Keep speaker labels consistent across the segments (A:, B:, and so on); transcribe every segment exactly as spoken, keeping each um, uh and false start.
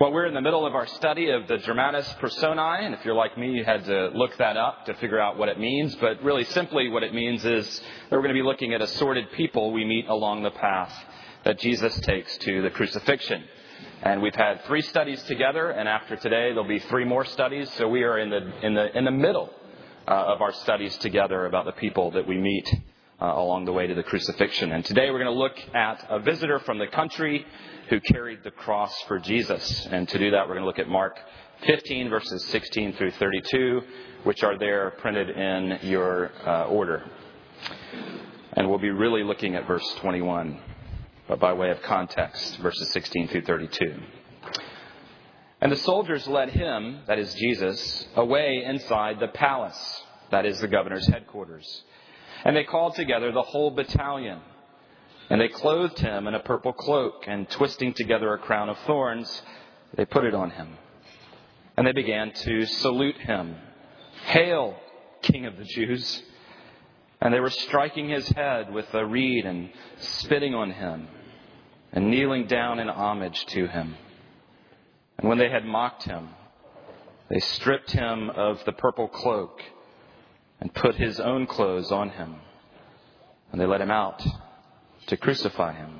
A: Well, we're in the middle of our study of the Dramatis Personae, and if you're like me, you had to look that up to figure out what it means. But really simply what it means is that we're going to be looking at assorted people we meet along the path that Jesus takes to the crucifixion. And we've had three studies together, and after today there'll be three more studies. So we are in the in the in the middle uh, of our studies together about the people that we meet uh, along the way to the crucifixion. And today we're going to look at a visitor from the country who carried the cross for Jesus. And to do that, we're going to look at Mark fifteen, verses sixteen through thirty-two, which are there printed in your uh, order. And we'll be really looking at verse twenty-one, but by way of context, verses sixteen through thirty-two. And the soldiers led him, that is Jesus, away inside the palace, that is the governor's headquarters. And they called together the whole battalion. And they clothed him in a purple cloak, and twisting together a crown of thorns, they put it on him. And they began to salute him. "Hail, King of the Jews!" And they were striking his head with a reed and spitting on him and kneeling down in homage to him. And when they had mocked him, they stripped him of the purple cloak and put his own clothes on him. And they led him out to crucify him.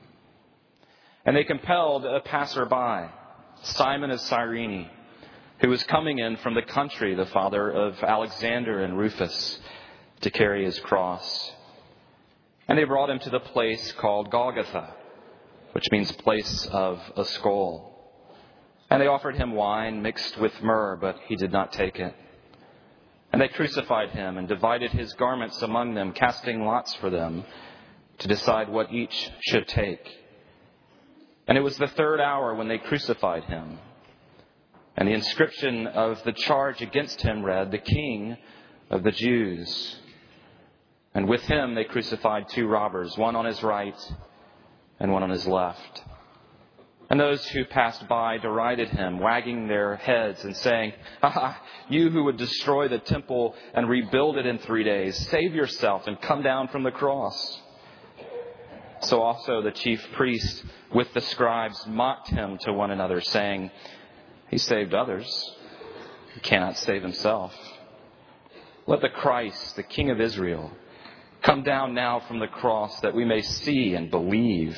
A: And they compelled a passerby, Simon of Cyrene, who was coming in from the country, the father of Alexander and Rufus, to carry his cross. And they brought him to the place called Golgotha, which means place of a skull. And they offered him wine mixed with myrrh, but he did not take it. And they crucified him and divided his garments among them, casting lots for them to decide what each should take. And it was the third hour when they crucified him. And the inscription of the charge against him read, "The King of the Jews." And with him they crucified two robbers, one on his right and one on his left. And those who passed by derided him, wagging their heads and saying, "Ah, you who would destroy the temple and rebuild it in three days, save yourself and come down from the cross." So also the chief priests with the scribes mocked him to one another, saying, "He saved others. He cannot save himself. Let the Christ, the King of Israel, come down now from the cross that we may see and believe."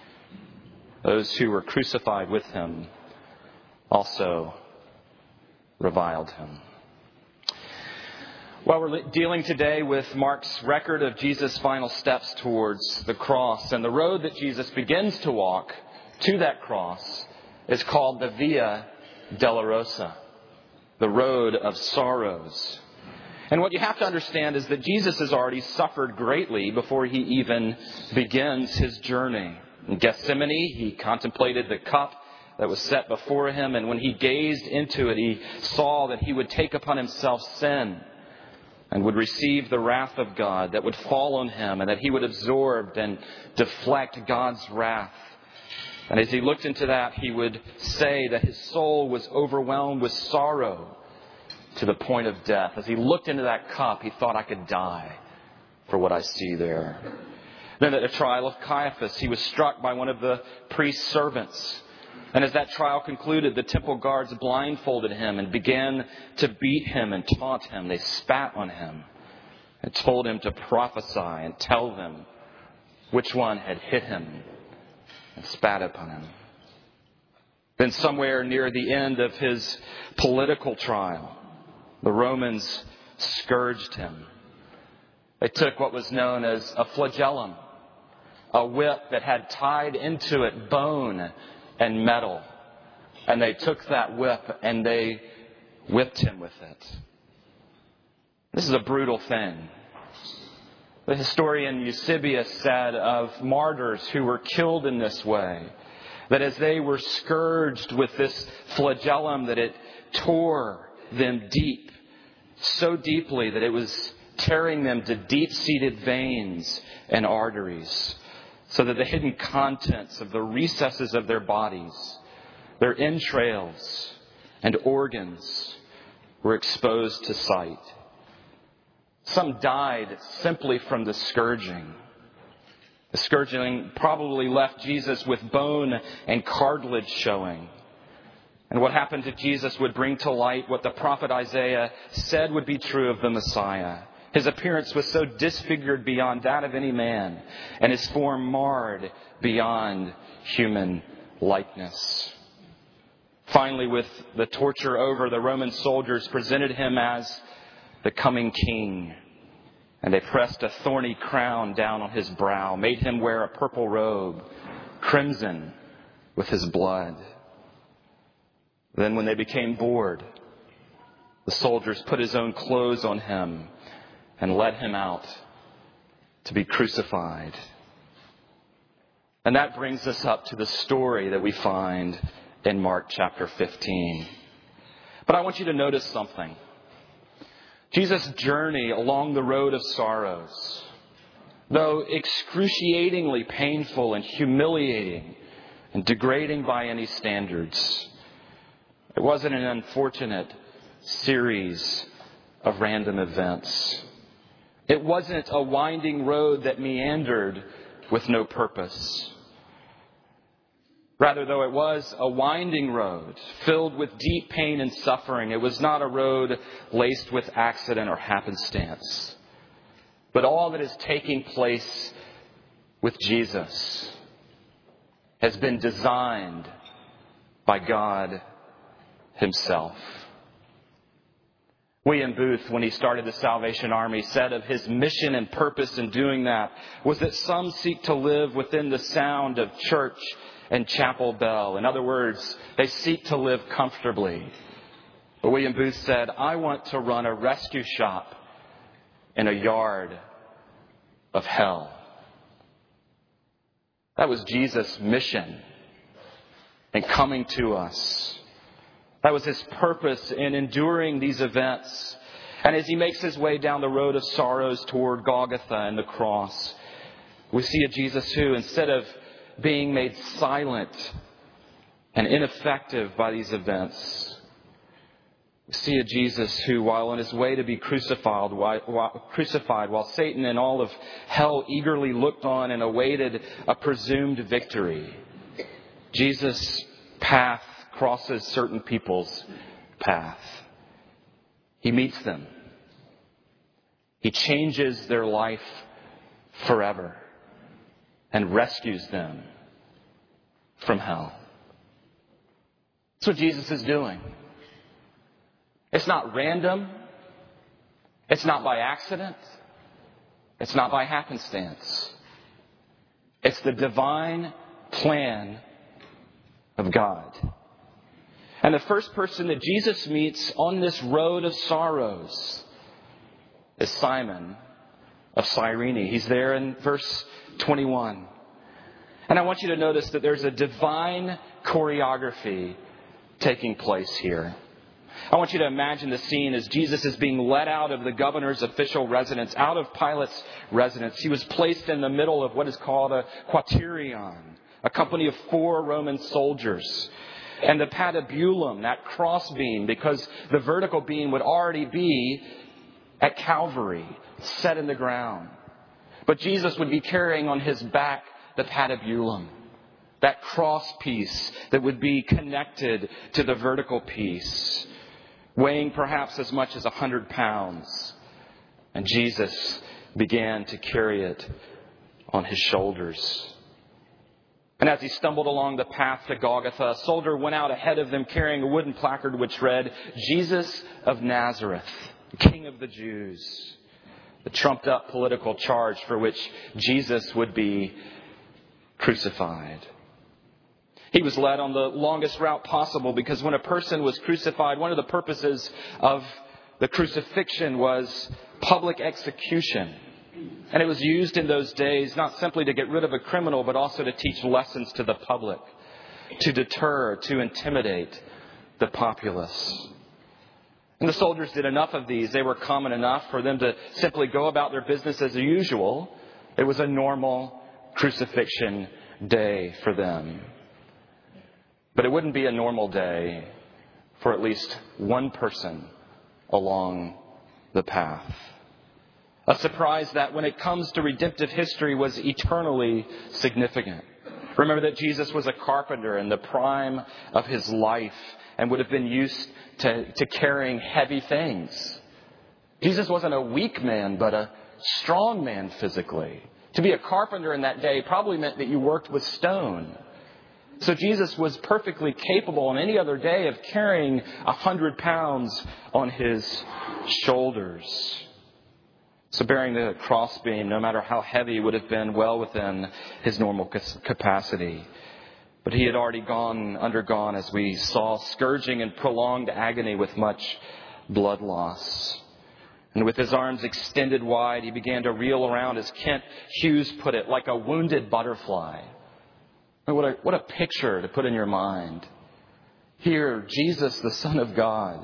A: Those who were crucified with him also reviled him. Well, we're dealing today with Mark's record of Jesus' final steps towards the cross. And the road that Jesus begins to walk to that cross is called the Via Dolorosa, the road of sorrows. And what you have to understand is that Jesus has already suffered greatly before he even begins his journey. In Gethsemane, he contemplated the cup that was set before him. And when he gazed into it, he saw that he would take upon himself sin and would receive the wrath of God that would fall on him, and that he would absorb and deflect God's wrath. And as he looked into that, he would say that his soul was overwhelmed with sorrow to the point of death. As he looked into that cup, he thought, "I could die for what I see there." Then at the trial of Caiaphas, he was struck by one of the priest's servants. And as that trial concluded, the temple guards blindfolded him and began to beat him and taunt him. They spat on him and told him to prophesy and tell them which one had hit him and spat upon him. Then somewhere near the end of his political trial, the Romans scourged him. They took what was known as a flagellum, a whip that had tied into it bone and metal. And they took that whip and they whipped him with it. This is a brutal thing. The historian Eusebius said of martyrs who were killed in this way, that as they were scourged with this flagellum, that it tore them deep, so deeply that it was tearing them to deep-seated veins and arteries, so that the hidden contents of the recesses of their bodies, their entrails and organs, were exposed to sight. Some died simply from the scourging. The scourging probably left Jesus with bone and cartilage showing. And what happened to Jesus would bring to light what the prophet Isaiah said would be true of the Messiah. His appearance was so disfigured beyond that of any man, and his form marred beyond human likeness. Finally, with the torture over, the Roman soldiers presented him as the coming king. And they pressed a thorny crown down on his brow, made him wear a purple robe, crimson with his blood. Then when they became bored, the soldiers put his own clothes on him and led him out to be crucified. And that brings us up to the story that we find in Mark chapter fifteen. But I want you to notice something. Jesus' journey along the road of sorrows, though excruciatingly painful and humiliating and degrading by any standards, it wasn't an unfortunate series of random events. It wasn't a winding road that meandered with no purpose. Rather, though it was a winding road filled with deep pain and suffering, it was not a road laced with accident or happenstance. But all that is taking place with Jesus has been designed by God Himself. William Booth, when he started the Salvation Army, said of his mission and purpose in doing that was that some seek to live within the sound of church and chapel bell. In other words, they seek to live comfortably. But William Booth said, I want to run a rescue shop in a yard of hell. That was Jesus' mission in coming to us. That was His purpose in enduring these events. And as He makes His way down the road of sorrows toward Golgotha and the cross, we see a Jesus who, instead of being made silent and ineffective by these events, we see a Jesus who, while on His way to be crucified, while, while, crucified, while Satan and all of hell eagerly looked on and awaited a presumed victory, Jesus' path crosses certain people's path. He meets them. He changes their life forever and rescues them from hell. That's what Jesus is doing. It's not random. It's not by accident. It's not by happenstance. It's the divine plan of God. And the first person that Jesus meets on this road of sorrows is Simon of Cyrene. He's there in verse twenty-one. And I want you to notice that there's a divine choreography taking place here. I want you to imagine the scene as Jesus is being led out of the governor's official residence, out of Pilate's residence. He was placed in the middle of what is called a quaterion, a company of four Roman soldiers. And the patibulum, that crossbeam, because the vertical beam would already be at Calvary, set in the ground. But Jesus would be carrying on His back the patibulum, that cross piece that would be connected to the vertical piece, weighing perhaps as much as a hundred pounds. And Jesus began to carry it on His shoulders. And as He stumbled along the path to Golgotha, a soldier went out ahead of them carrying a wooden placard which read, Jesus of Nazareth, King of the Jews. The trumped up political charge for which Jesus would be crucified. He was led on the longest route possible because when a person was crucified, one of the purposes of the crucifixion was public execution. And it was used in those days not simply to get rid of a criminal, but also to teach lessons to the public, to deter, to intimidate the populace. And the soldiers did enough of these. They were common enough for them to simply go about their business as usual. It was a normal crucifixion day for them. But it wouldn't be a normal day for at least one person along the path. A surprise that, when it comes to redemptive history, was eternally significant. Remember that Jesus was a carpenter in the prime of His life and would have been used to, to carrying heavy things. Jesus wasn't a weak man, but a strong man physically. To be a carpenter in that day probably meant that you worked with stone. So Jesus was perfectly capable on any other day of carrying a hundred pounds on his shoulders. So bearing the crossbeam, no matter how heavy, would have been well within his normal capacity. But he had already gone, undergone, as we saw, scourging and prolonged agony with much blood loss. And with his arms extended wide, he began to reel around, as Kent Hughes put it, like a wounded butterfly. What a, what a picture to put in your mind. Here, Jesus, the Son of God,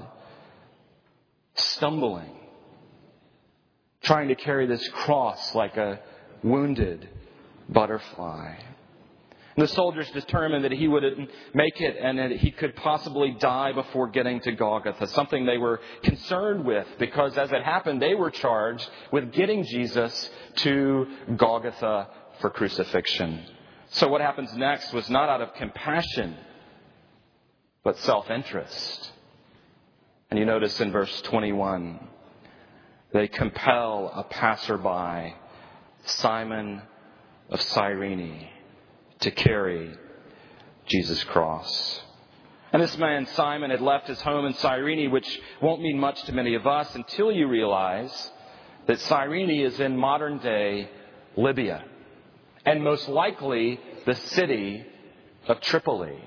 A: stumbling, trying to carry this cross like a wounded butterfly. And the soldiers determined that he wouldn't make it and that he could possibly die before getting to Golgotha, something they were concerned with because, as it happened, they were charged with getting Jesus to Golgotha for crucifixion. So what happens next was not out of compassion, but self-interest. And you notice in verse twenty-one, they compel a passerby, Simon of Cyrene, to carry Jesus' cross. And this man, Simon, had left his home in Cyrene, which won't mean much to many of us until you realize that Cyrene is in modern-day Libya. And most likely the city of Tripoli.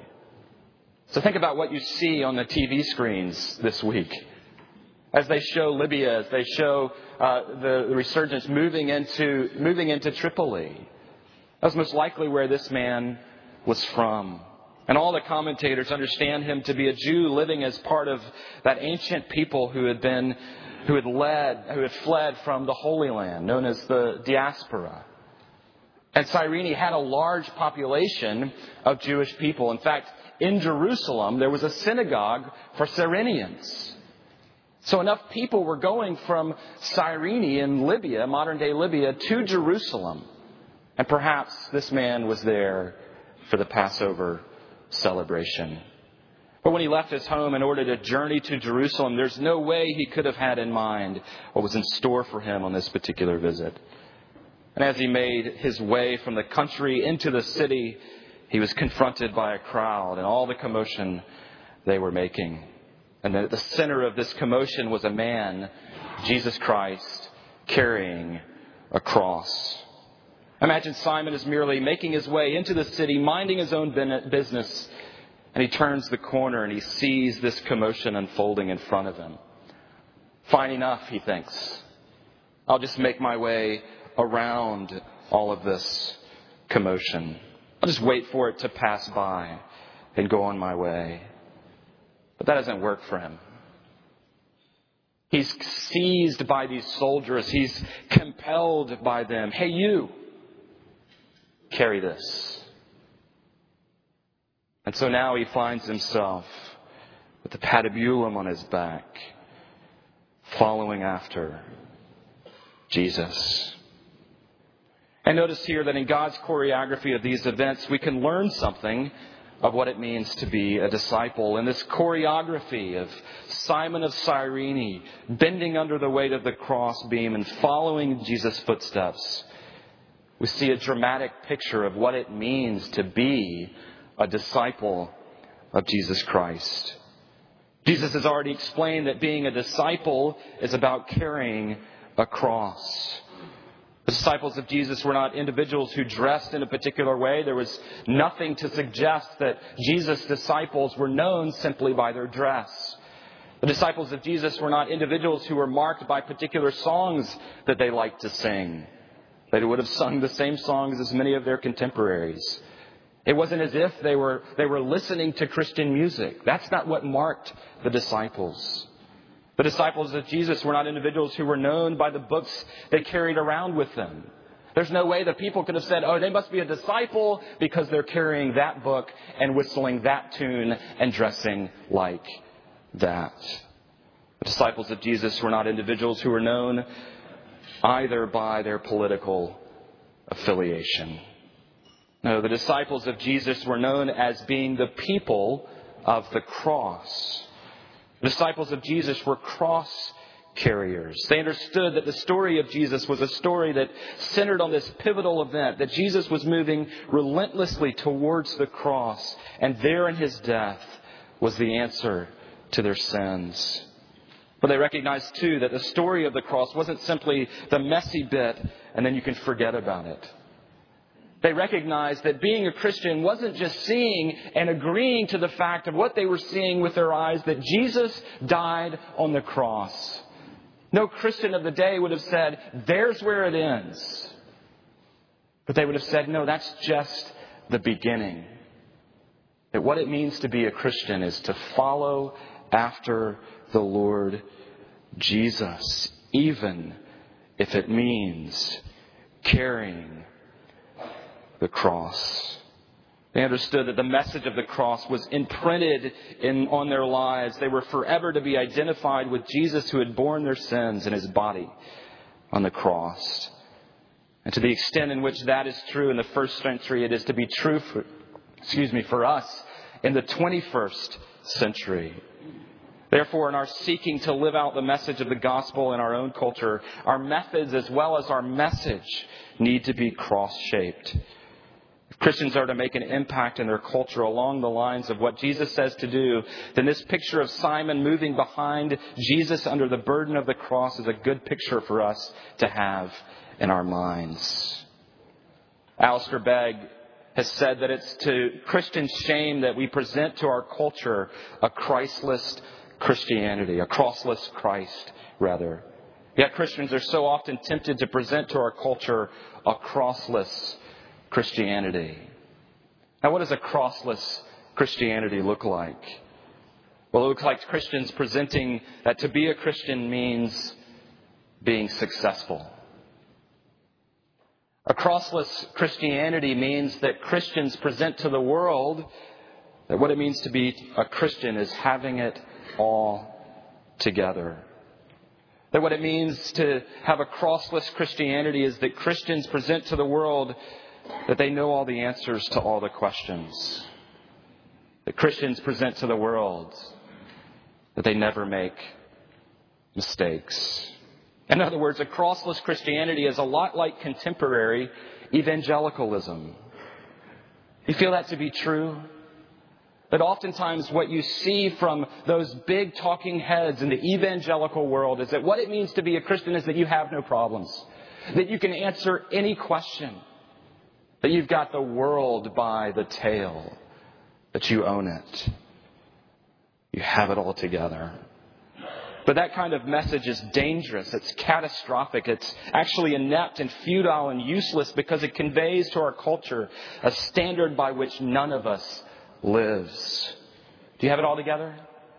A: So think about what you see on the T V screens this week. As they show Libya, as they show uh, the, the resurgence moving into, moving into Tripoli. That's most likely where this man was from. And all the commentators understand him to be a Jew living as part of that ancient people who had been, who had led, who had fled from the Holy Land, known as the diaspora. And Cyrene had a large population of Jewish people. In fact, in Jerusalem, there was a synagogue for Cyrenians. So enough people were going from Cyrene in Libya, modern-day Libya, to Jerusalem. And perhaps this man was there for the Passover celebration. But when he left his home in order to journey to Jerusalem, there's no way he could have had in mind what was in store for him on this particular visit. And as he made his way from the country into the city, he was confronted by a crowd and all the commotion they were making. And at the center of this commotion was a man, Jesus Christ, carrying a cross. Imagine Simon is merely making his way into the city, minding his own business, and he turns the corner and he sees this commotion unfolding in front of him. Fine enough, he thinks. I'll just make my way around all of this commotion. I'll just wait for it to pass by and go on my way. But that doesn't work for him. He's seized by these soldiers. He's compelled by them. Hey, you, carry this. And so now he finds himself with the patibulum on his back, following after Jesus. And notice here that in God's choreography of these events, we can learn something of what it means to be a disciple. In this choreography of Simon of Cyrene bending under the weight of the crossbeam and following Jesus' footsteps, we see a dramatic picture of what it means to be a disciple of Jesus Christ. Jesus has already explained that being a disciple is about carrying a cross. The disciples of Jesus were not individuals who dressed in a particular way. There was nothing to suggest that Jesus' disciples were known simply by their dress. The disciples of Jesus were not individuals who were marked by particular songs that they liked to sing. They would have sung the same songs as many of their contemporaries. It wasn't as if they were, they were listening to Christian music. That's not what marked the disciples. The disciples of Jesus were not individuals who were known by the books they carried around with them. There's no way that people could have said, oh, they must be a disciple because they're carrying that book and whistling that tune and dressing like that. The disciples of Jesus were not individuals who were known either by their political affiliation. No, the disciples of Jesus were known as being the people of the cross. The disciples of Jesus were cross carriers. They understood that the story of Jesus was a story that centered on this pivotal event, that Jesus was moving relentlessly towards the cross, and there in his death was the answer to their sins. But they recognized too that the story of the cross wasn't simply the messy bit and then you can forget about it. They recognized that being a Christian wasn't just seeing and agreeing to the fact of what they were seeing with their eyes, that Jesus died on the cross. No Christian of the day would have said, there's where it ends. But they would have said, no, that's just the beginning. That what it means to be a Christian is to follow after the Lord Jesus, even if it means carrying the cross. They understood that the message of the cross was imprinted in, on their lives. They were forever to be identified with Jesus who had borne their sins in his body on the cross. And to the extent in which that is true in the first century, it is to be true for, excuse me, for us in the twenty-first century. Therefore, in our seeking to live out the message of the gospel in our own culture, our methods as well as our message need to be cross-shaped. If Christians are to make an impact in their culture along the lines of what Jesus says to do, then this picture of Simon moving behind Jesus under the burden of the cross is a good picture for us to have in our minds. Alistair Begg has said that it's to Christian shame that we present to our culture a Christless Christianity, a crossless Christ, rather. Yet Christians are so often tempted to present to our culture a crossless Christianity. Now, what does a crossless Christianity look like? Well, it looks like Christians presenting that to be a Christian means being successful. A crossless Christianity means that Christians present to the world that what it means to be a Christian is having it all together. That what it means to have a crossless Christianity is that Christians present to the world that they know all the answers to all the questions. That Christians present to the world that they never make mistakes. In other words, a crossless Christianity is a lot like contemporary evangelicalism. You feel that to be true? That oftentimes what you see from those big talking heads in the evangelical world is that what it means to be a Christian is that you have no problems. That you can answer any question. That you've got the world by the tail. That you own it. You have it all together. But that kind of message is dangerous. It's catastrophic. It's actually inept and futile and useless because it conveys to our culture a standard by which none of us lives. Do you have it all together?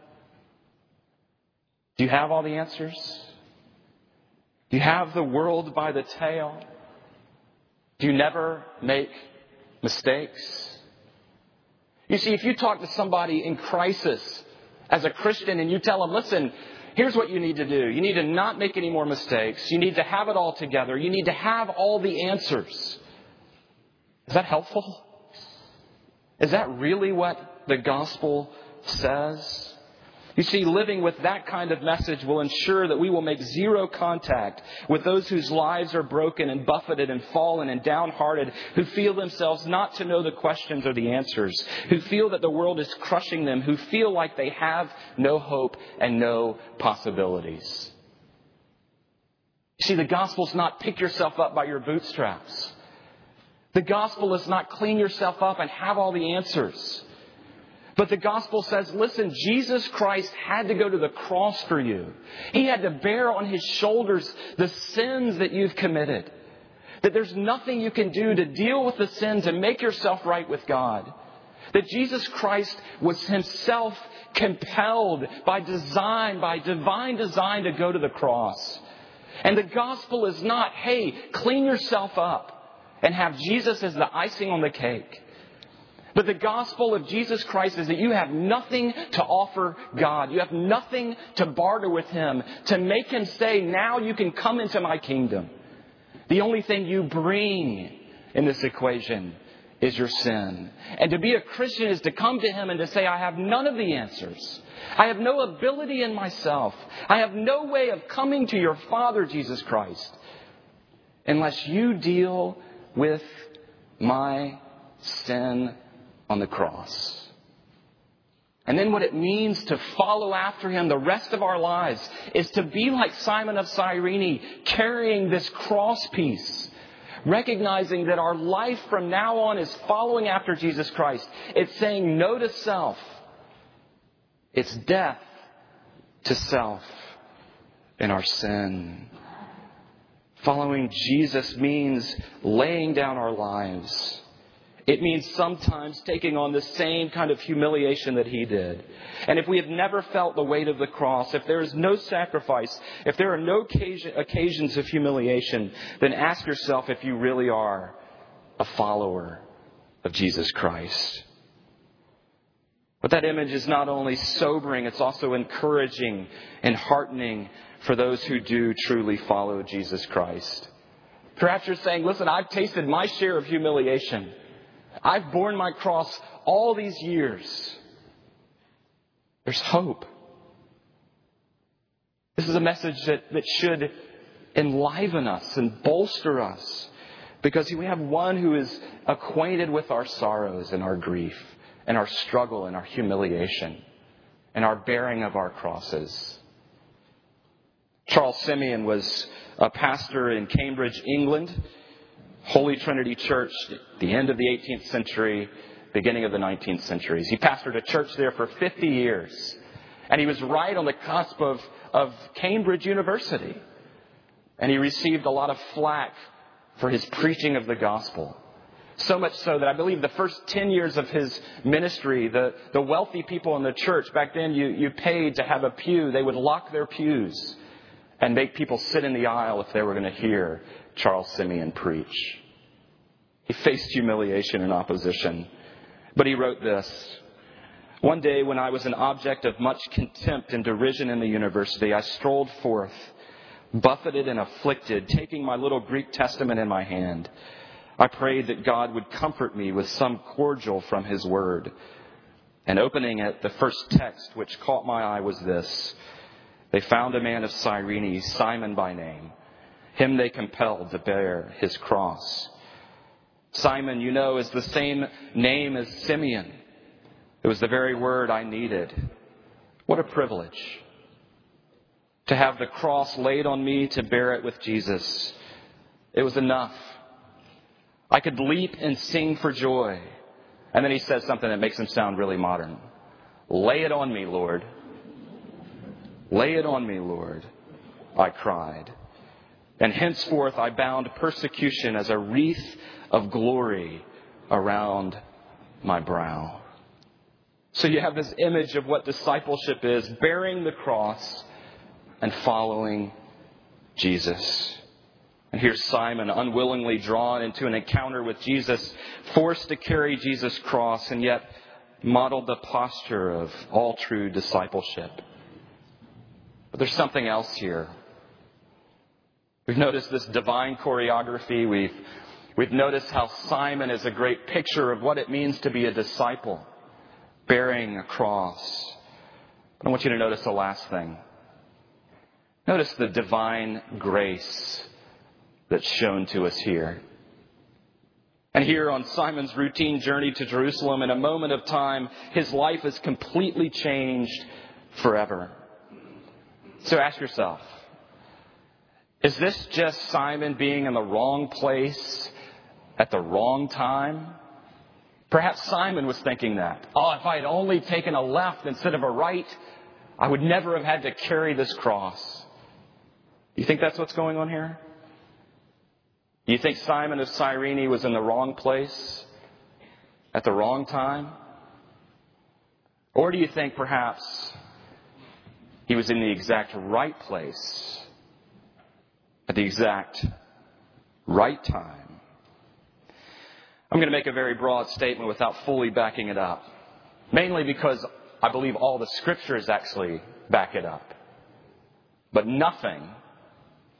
A: Do you have all the answers? Do you have the world by the tail? Do you never make mistakes? You see, if you talk to somebody in crisis as a Christian and you tell them, listen, here's what you need to do. You need to not make any more mistakes. You need to have it all together. You need to have all the answers. Is that helpful? Is that really what the gospel says? You see, living with that kind of message will ensure that we will make zero contact with those whose lives are broken and buffeted and fallen and downhearted, who feel themselves not to know the questions or the answers, who feel that the world is crushing them, who feel like they have no hope and no possibilities. You see, the gospel's not pick yourself up by your bootstraps. The gospel is not clean yourself up and have all the answers. But the gospel says, listen, Jesus Christ had to go to the cross for you. He had to bear on his shoulders the sins that you've committed. That there's nothing you can do to deal with the sins and make yourself right with God. That Jesus Christ was himself compelled by design, by divine design, to go to the cross. And the gospel is not, hey, clean yourself up and have Jesus as the icing on the cake. But the gospel of Jesus Christ is that you have nothing to offer God. You have nothing to barter with him, to make him say, now you can come into my kingdom. The only thing you bring in this equation is your sin. And to be a Christian is to come to Him and to say, I have none of the answers. I have no ability in myself. I have no way of coming to your Father, Jesus Christ, unless you deal with my sin on the cross. And then what it means to follow after Him the rest of our lives is to be like Simon of Cyrene, carrying this cross piece, recognizing that our life from now on is following after Jesus Christ. It's saying no to self. It's death to self in our sin. Following Jesus means laying down our lives. It means sometimes taking on the same kind of humiliation that He did. And if we have never felt the weight of the cross, if there is no sacrifice, if there are no occasion, occasions of humiliation, then ask yourself if you really are a follower of Jesus Christ. But that image is not only sobering, it's also encouraging and heartening for those who do truly follow Jesus Christ. Perhaps you're saying, listen, I've tasted my share of humiliation. I've borne my cross all these years. There's hope. This is a message that, that should enliven us and bolster us, because we have one who is acquainted with our sorrows and our grief and our struggle and our humiliation and our bearing of our crosses. Charles Simeon was a pastor in Cambridge, England, Holy Trinity Church, the end of the eighteenth century, beginning of the nineteenth centuries. He pastored a church there for fifty years. And he was right on the cusp of, of Cambridge University. And he received a lot of flack for his preaching of the gospel. So much so that I believe the first ten years of his ministry, the, the wealthy people in the church, back then you, you paid to have a pew. They would lock their pews and make people sit in the aisle if they were going to hear Charles Simeon preach. He faced humiliation and opposition. But he wrote this: one day when I was an object of much contempt and derision in the university, I strolled forth, buffeted and afflicted, taking my little Greek Testament in my hand. I prayed that God would comfort me with some cordial from His Word. And opening it, the first text which caught my eye was this: they found a man of Cyrene, Simon by name. Him they compelled to bear his cross. Simon, you know, is the same name as Simeon. It was the very word I needed. What a privilege to have the cross laid on me to bear it with Jesus. It was enough. I could leap and sing for joy. And then he says something that makes him sound really modern. Lay it on me, Lord. Lay it on me, Lord, I cried. And henceforth I bound persecution as a wreath of glory around my brow. So you have this image of what discipleship is: bearing the cross and following Jesus. And here's Simon, unwillingly drawn into an encounter with Jesus, forced to carry Jesus' cross, and yet modeled the posture of all true discipleship. But there's something else here. We've noticed this divine choreography. We've, we've noticed how Simon is a great picture of what it means to be a disciple, bearing a cross. But I want you to notice the last thing. Notice the divine grace that's shown to us here. And here on Simon's routine journey to Jerusalem, in a moment of time, his life is completely changed forever. So ask yourself, is this just Simon being in the wrong place at the wrong time? Perhaps Simon was thinking that. Oh, if I had only taken a left instead of a right, I would never have had to carry this cross. Do you think that's what's going on here? Do you think Simon of Cyrene was in the wrong place at the wrong time? Or do you think perhaps he was in the exact right place at the exact right time? I'm going to make a very broad statement without fully backing it up. Mainly because I believe all the scriptures actually back it up. But nothing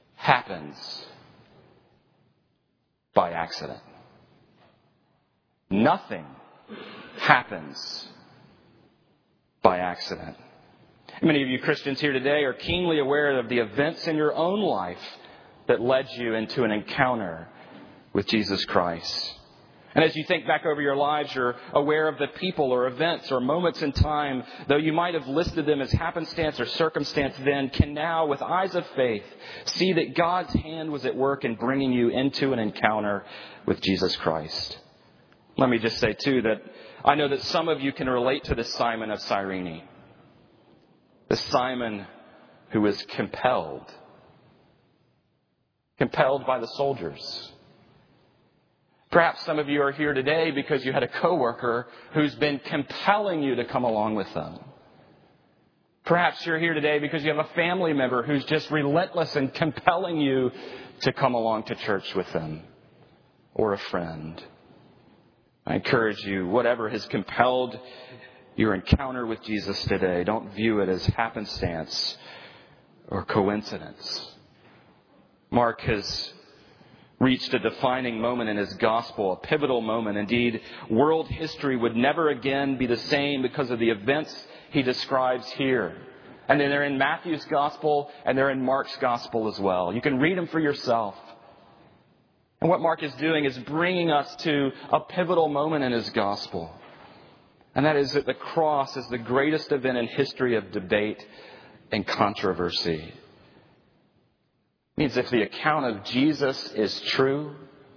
A: happens by accident. Nothing happens by accident. Many of you Christians here today are keenly aware of the events in your own life that led you into an encounter with Jesus Christ. And as you think back over your lives, you're aware of the people or events or moments in time, though you might have listed them as happenstance or circumstance then, can now, with eyes of faith, see that God's hand was at work in bringing you into an encounter with Jesus Christ. Let me just say, too, that I know that some of you can relate to the Simon of Cyrene. The Simon who was compelled. Compelled by the soldiers. Perhaps some of you are here today because you had a coworker who's been compelling you to come along with them. Perhaps you're here today because you have a family member who's just relentless in compelling you to come along to church with them. Or a friend. I encourage you, whatever has compelled your encounter with Jesus today, don't view it as happenstance or coincidence. Mark has reached a defining moment in his gospel, a pivotal moment. Indeed, world history would never again be the same because of the events he describes here. And then they're in Matthew's gospel and they're in Mark's gospel as well. You can read them for yourself. And what Mark is doing is bringing us to a pivotal moment in his gospel. And that is that the cross is the greatest event in history of debate and controversy. It means if the account of Jesus is true,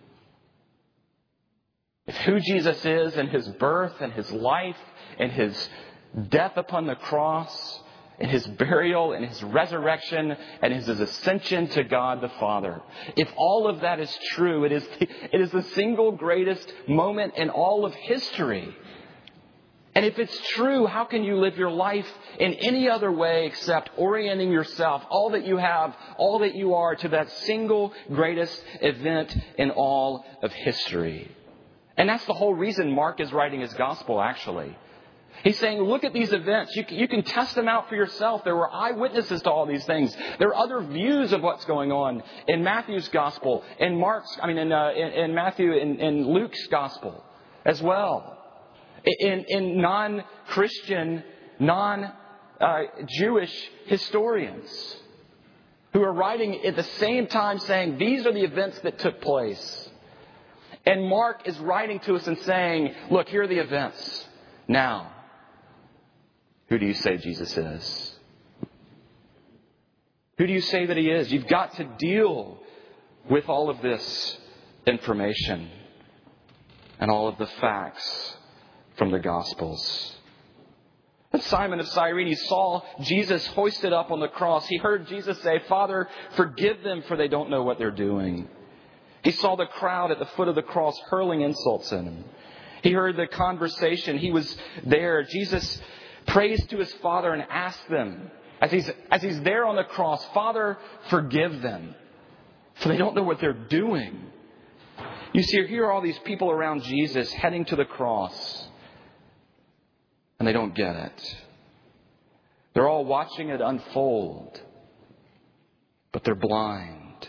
A: if who Jesus is and His birth and His life and His death upon the cross and His burial and His resurrection and His ascension to God the Father, if all of that is true, it is the, it is the single greatest moment in all of history. And if it's true, how can you live your life in any other way except orienting yourself, all that you have, all that you are, to that single greatest event in all of history? And that's the whole reason Mark is writing his gospel, actually. He's saying, look at these events. You can, you can test them out for yourself. There were eyewitnesses to all these things. There are other views of what's going on in Matthew's gospel, in Mark's, I mean, in, uh, in, in Matthew, in, in Luke's gospel as well. In, in non-Christian, non-Jewish historians who are writing at the same time saying, these are the events that took place. And Mark is writing to us and saying, look, here are the events. Now, who do you say Jesus is? Who do you say that He is? You've got to deal with all of this information and all of the facts from the Gospels. And Simon of Cyrene saw Jesus hoisted up on the cross. He heard Jesus say, Father, forgive them, for they don't know what they're doing. He saw the crowd at the foot of the cross hurling insults at Him. He heard the conversation. He was there. Jesus prays to His Father and asks them, as he's, as he's there on the cross, Father, forgive them, for they don't know what they're doing. You see, here are all these people around Jesus heading to the cross. And they don't get it. They're all watching it unfold. But they're blind.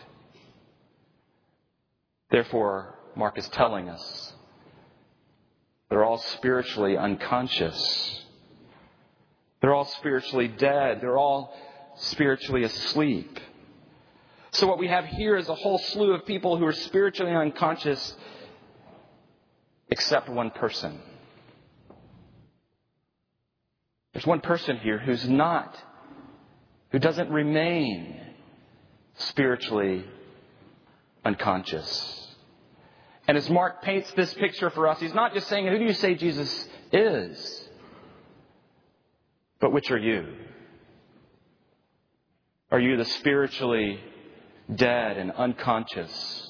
A: Therefore, Mark is telling us, they're all spiritually unconscious. They're all spiritually dead. They're all spiritually asleep. So what we have here is a whole slew of people who are spiritually unconscious, except one person. There's one person here who's not, who doesn't remain spiritually unconscious. And as Mark paints this picture for us, he's not just saying, who do you say Jesus is? But which are you? Are you the spiritually dead and unconscious?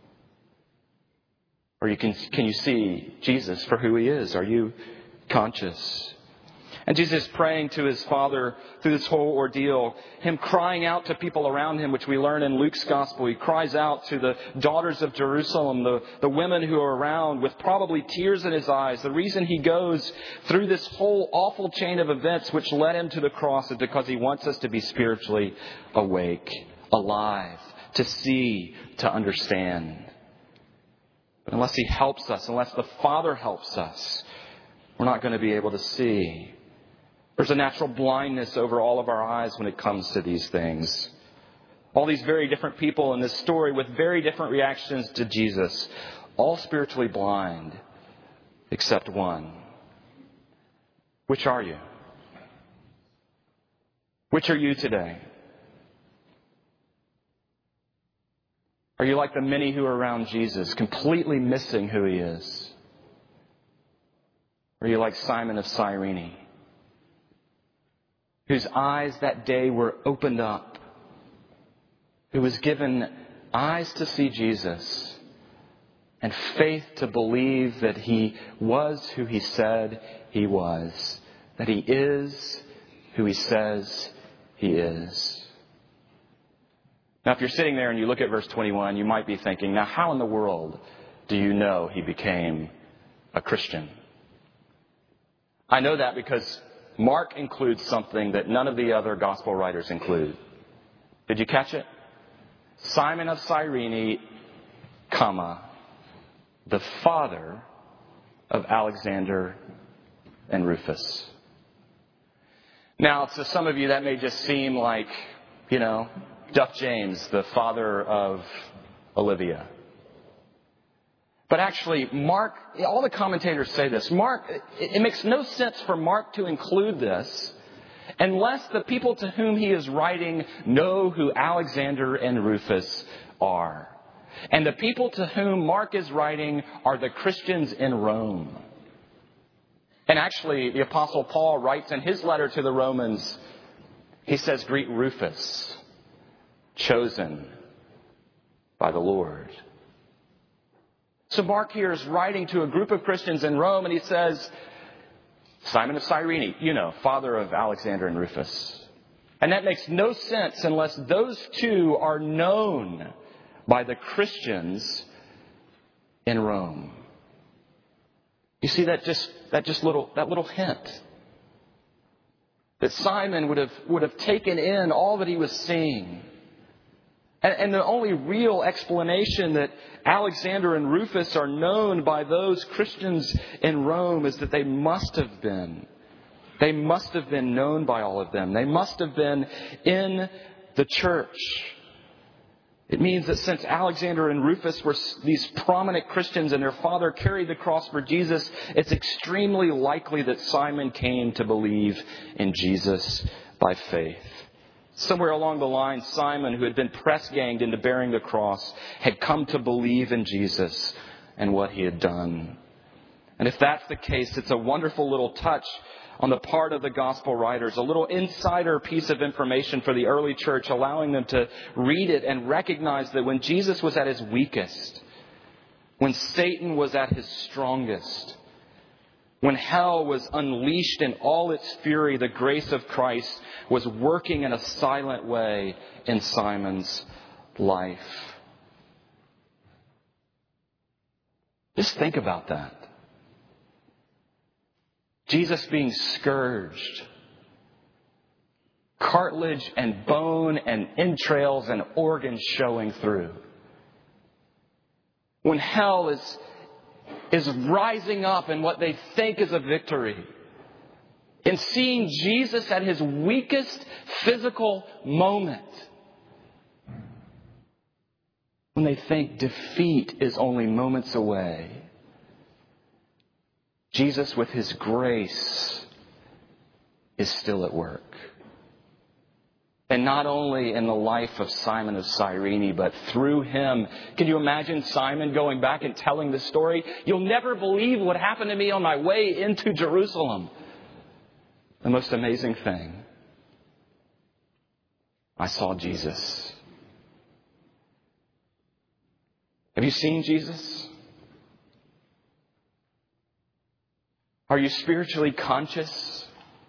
A: Or you can, can you see Jesus for who He is? Are you conscious? And Jesus is praying to His Father through this whole ordeal. Him crying out to people around Him, which we learn in Luke's Gospel. He cries out to the daughters of Jerusalem, the, the women who are around with probably tears in His eyes. The reason He goes through this whole awful chain of events which led Him to the cross is because He wants us to be spiritually awake, alive, to see, to understand. But unless He helps us, unless the Father helps us, we're not going to be able to see. There's a natural blindness over all of our eyes when it comes to these things. All these very different people in this story with very different reactions to Jesus, all spiritually blind, except one. Which are you? Which are you today? Are you like the many who are around Jesus, completely missing who He is? Or are you like Simon of Cyrene, whose eyes that day were opened up, who was given eyes to see Jesus and faith to believe that He was who He said He was, that He is who He says He is? Now, if you're sitting there and you look at verse twenty-one, you might be thinking, now how in the world do you know he became a Christian? I know that because Mark includes something that none of the other gospel writers include. Did you catch it? Simon of Cyrene, comma, the father of Alexander and Rufus. Now, to some of you, that may just seem like, you know, Duff James, the father of Olivia. But actually, Mark, all the commentators say this. Mark, it, it makes no sense for Mark to include this unless the people to whom he is writing know who Alexander and Rufus are. And the people to whom Mark is writing are the Christians in Rome. And actually, the Apostle Paul writes in his letter to the Romans, he says, greet Rufus, chosen by the Lord. So Mark here is writing to a group of Christians in Rome, and he says, Simon of Cyrene, you know, father of Alexander and Rufus. And that makes no sense unless those two are known by the Christians in Rome. You see that just that just little that little hint that Simon would have would have taken in all that he was seeing. And, and the only real explanation that Alexander and Rufus are known by those Christians in Rome is that they must have been. They must have been known by all of them. They must have been in the church. It means that since Alexander and Rufus were these prominent Christians and their father carried the cross for Jesus, it's extremely likely that Simon came to believe in Jesus by faith. Somewhere along the line, Simon, who had been press-ganged into bearing the cross, had come to believe in Jesus and what he had done. And if that's the case, it's a wonderful little touch on the part of the gospel writers, a little insider piece of information for the early church, allowing them to read it and recognize that when Jesus was at his weakest, when Satan was at his strongest, when hell was unleashed in all its fury, the grace of Christ was working in a silent way in Simon's life. Just think about that. Jesus being scourged, cartilage and bone and entrails and organs showing through. When hell is, is rising up in what they think is a victory. In seeing Jesus at his weakest physical moment. When they think defeat is only moments away. Jesus, with his grace, is still at work. And not only in the life of Simon of Cyrene, but through him. Can you imagine Simon going back and telling the story? You'll never believe what happened to me on my way into Jerusalem. The most amazing thing. I saw Jesus. Have you seen Jesus? Are you spiritually conscious?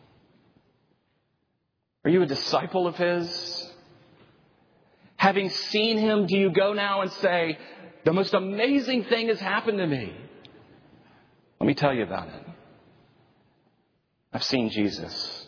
A: Are you a disciple of his? Having seen him, do you go now and say, the most amazing thing has happened to me? Let me tell you about it. I've seen Jesus.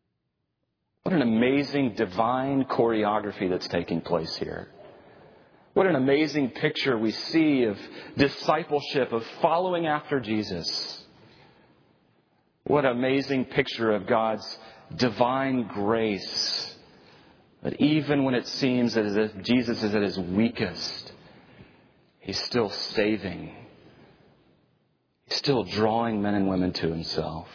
A: What an amazing divine choreography that's taking place here. What an amazing picture we see of discipleship, of following after Jesus. What an amazing picture of God's divine grace. That even when it seems as if Jesus is at his weakest, he's still saving. He's still drawing men and women to himself.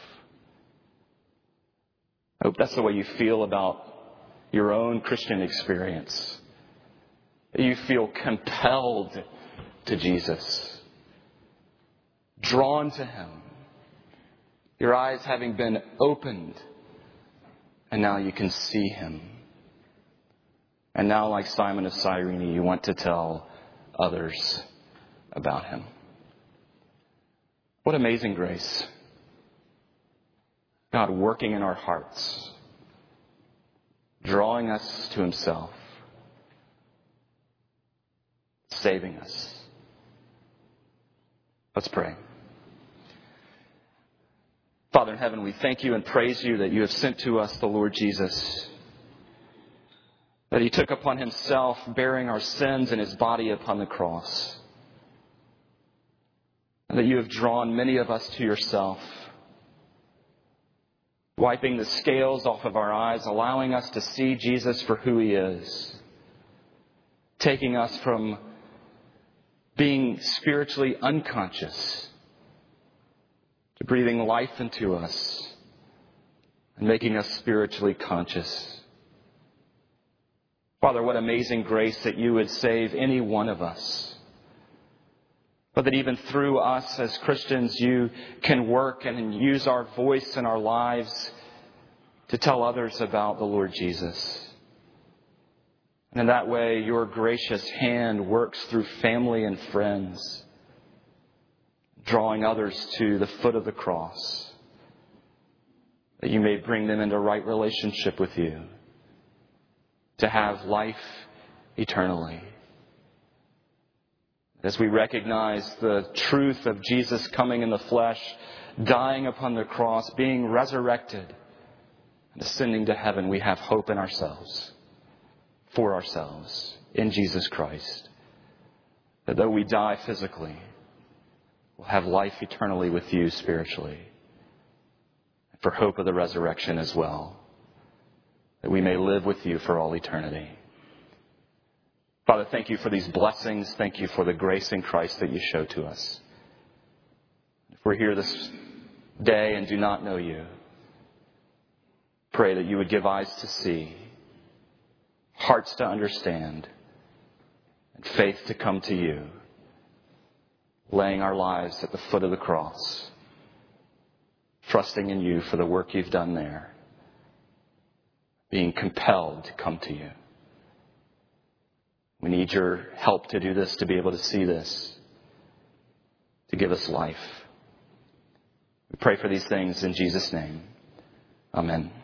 A: I hope that's the way you feel about your own Christian experience. You feel compelled to Jesus, drawn to him, your eyes having been opened, and now you can see him. And now, like Simon of Cyrene, you want to tell others about him. What amazing grace. God working in our hearts, drawing us to himself, saving us. Let's pray. Father in heaven, we thank you and praise you that you have sent to us the Lord Jesus, that he took upon himself bearing our sins in his body upon the cross, and that you have drawn many of us to yourself, wiping the scales off of our eyes, allowing us to see Jesus for who he is, taking us from being spiritually unconscious to breathing life into us and making us spiritually conscious. Father, what amazing grace that you would save any one of us. But that even through us as Christians, you can work and use our voice and our lives to tell others about the Lord Jesus. And in that way, your gracious hand works through family and friends, drawing others to the foot of the cross, that you may bring them into right relationship with you, to have life eternally. As we recognize the truth of Jesus coming in the flesh, dying upon the cross, being resurrected, and ascending to heaven, we have hope in ourselves, for ourselves, in Jesus Christ. That though we die physically, we'll have life eternally with you spiritually, for hope of the resurrection as well, that we may live with you for all eternity. Father, thank you for these blessings. Thank you for the grace in Christ that you show to us. If we're here this day and do not know you, pray that you would give eyes to see, hearts to understand, and faith to come to you, laying our lives at the foot of the cross, trusting in you for the work you've done there, being compelled to come to you. We need your help to do this, to be able to see this, to give us life. We pray for these things in Jesus' name. Amen.